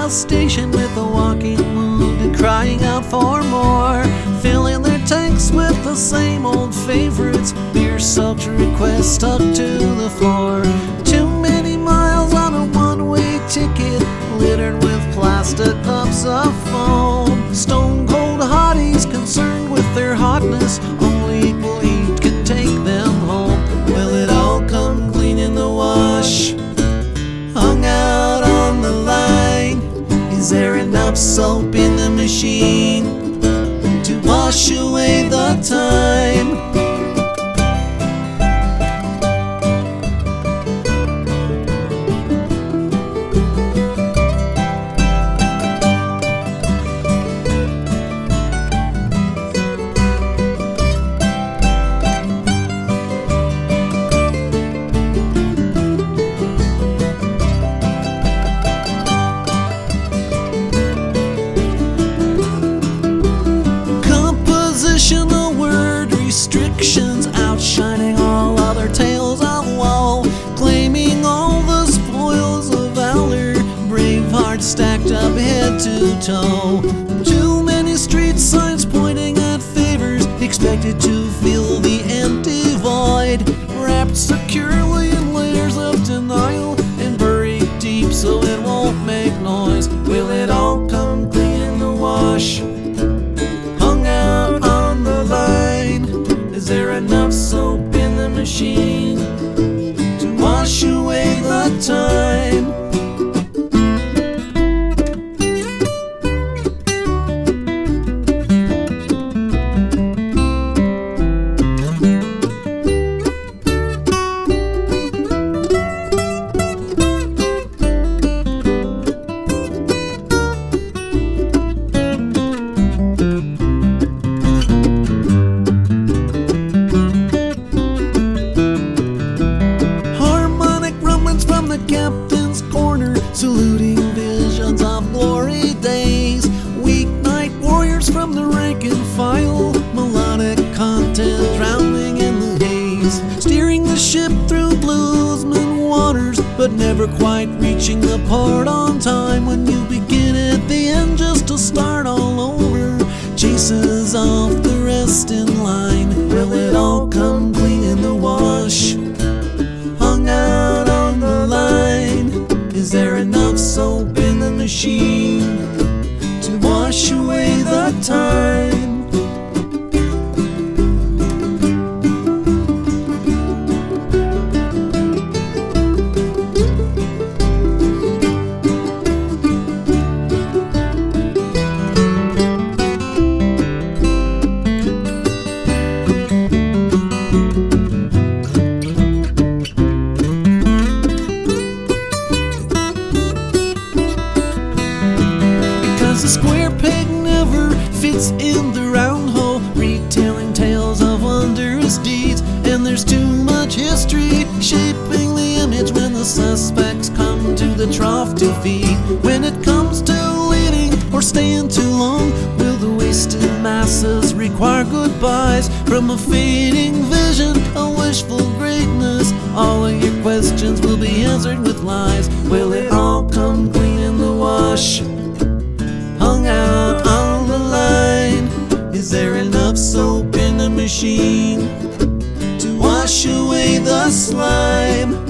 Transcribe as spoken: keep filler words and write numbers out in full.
gas station with a walking wounded crying out for more, filling their tanks with the same old favorites, beer soaked requests stuck to the floor. Too many miles on a one-way ticket, littered with plastic cups of foam. Stone cold hotties concerned with their hotness, only equal heat can take them home. Will it all come clean in the wash? Hung out on the line. Is there enough soap in the machine to wash away the time? Restrictions outshining all other tales of woe, claiming all the spoils of valor, brave hearts stacked up head to toe. Too many street signs pointing at favors, expected to fill the empty void, wrapped securely in layers of denial and buried deep so it won't make noise. Will it all come clean in the wash? Hung out on the line. Is there enough soap in the machine to wash away the time? Captain's corner, saluting visions of glory days. Weeknight warriors from the rank and file, melodic content drowning in the haze. Steering the ship through bluesman waters, but never quite reaching the port on time. When you begin at the end just to start all over, chases off the rest in line. Will it all come clean in the wash? Hung out on the line. Is there enough soap in the machine to wash away the time? The square peg never fits in the round hole, retelling tales of wondrous deeds. And there's too much history shaping the image when the suspects come to the trough to feed. When it comes to leaving or staying too long, will the wasted masses require goodbyes from a fading vision, a wishful greatness? All of your questions will be answered with lies. Will it all come clean in the wash? Hung out on the line. Is there enough soap in the machine to wash away the slime?